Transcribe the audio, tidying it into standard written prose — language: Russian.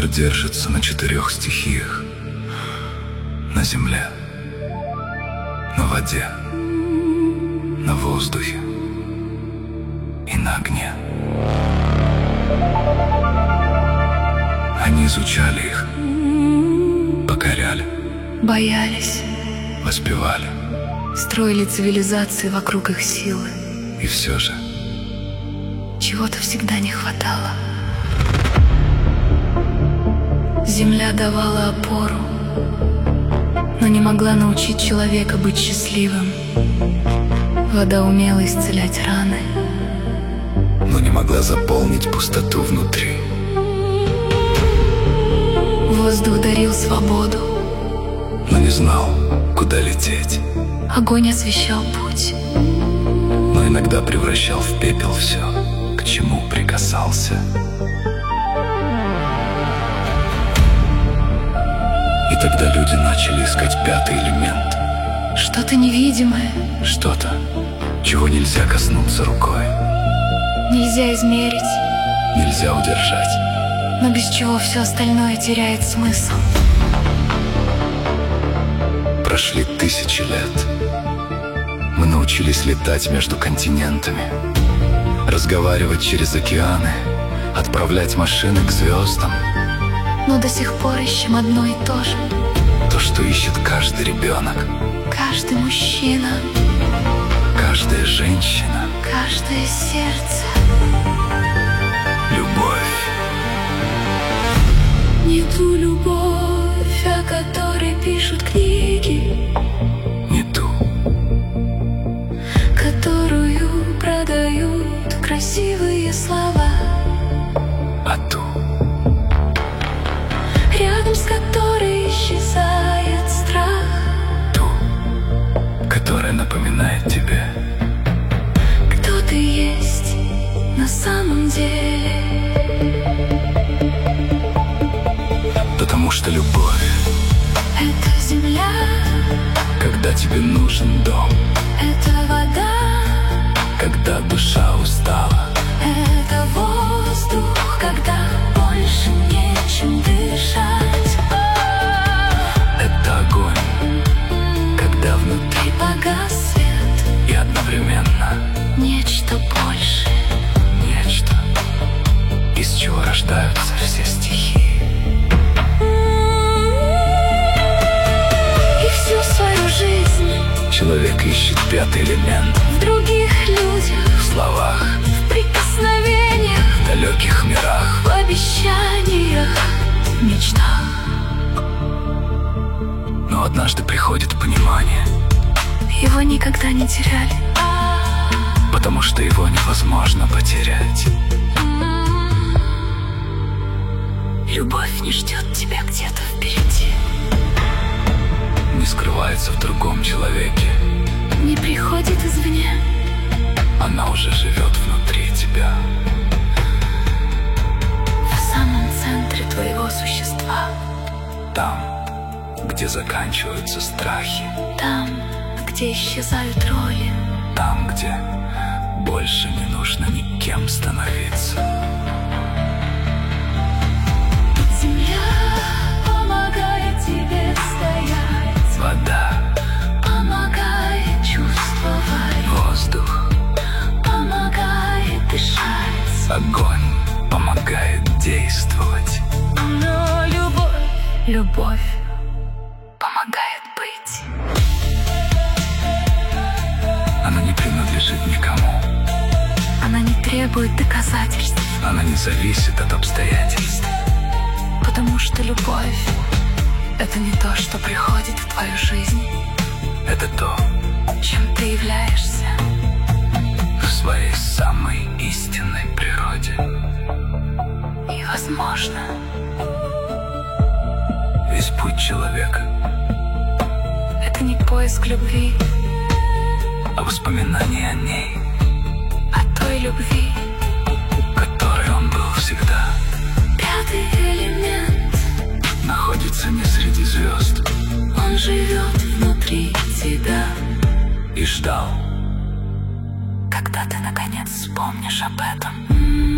держится на 4 стихиях: на земле, на воде, на воздухе и на огне. Они изучали их, покоряли, боялись, воспевали, строили цивилизации вокруг их силы. и все же Чего-то всегда не хватало. Земля давала опору, но не могла научить человека быть счастливым. Вода умела исцелять раны, но не могла заполнить пустоту внутри. воздух дарил свободу, Но не знал, куда лететь, огонь освещал путь. но иногда превращал в пепел все, к чему прикасался. И тогда люди начали искать 5-й элемент. Что-то невидимое, Что-то, чего нельзя коснуться рукой, нельзя измерить, нельзя удержать. но без чего все остальное теряет смысл. Прошли 1000 лет. Мы научились летать между континентами, разговаривать через океаны, отправлять машины к звездам. Но до сих пор ищем одно и то же. То, что ищет каждый ребенок, Каждый мужчина, каждая женщина. каждое сердце. Любовь. Не ту любовь, о которой пишут книги, Не ту, которую продают красивые слова, а ту, рядом с которой исчезает страх. ту, которая напоминает тебе, Кто ты есть на самом деле. потому что любовь, Это земля, когда тебе нужен дом, это вода, когда душа устала, это воздух, когда больше нечем дышать. это огонь, когда внутри И погас свет, и одновременно нечто большее. нечто, из чего рождаются все стихии. И всю свою жизнь Человек ищет 5-й элемент в других людях, в словах, в прикосновениях, в далеких мирах. в обещаниях, в мечтах. Но однажды приходит понимание, Его никогда не теряли. потому что его невозможно потерять. Любовь не ждет тебя где-то впереди, Не скрывается в другом человеке, не приходит извне. она уже живет внутри тебя. В самом центре твоего существа, Там, где заканчиваются страхи, там, где исчезают роли, там, где больше не нужно никем становиться. земля помогает тебе стоять, Вода, помогает чувствовать, воздух, помогает дышать. огонь помогает действовать. Но любовь помогает быть. Она не принадлежит никому, Она не требует доказательств, она не зависит от обстоятельств. потому что любовь — это не то, что приходит в твою жизнь, Это то, чем ты являешься. в своей самой истинной природе. И, возможно, Весь путь человека, это не поиск любви, а воспоминание о ней, а той любви. которой он был всегда, 5-й элемент, находится не среди звезд, он живет внутри тебя. и ждал, Когда ты наконец вспомнишь об этом,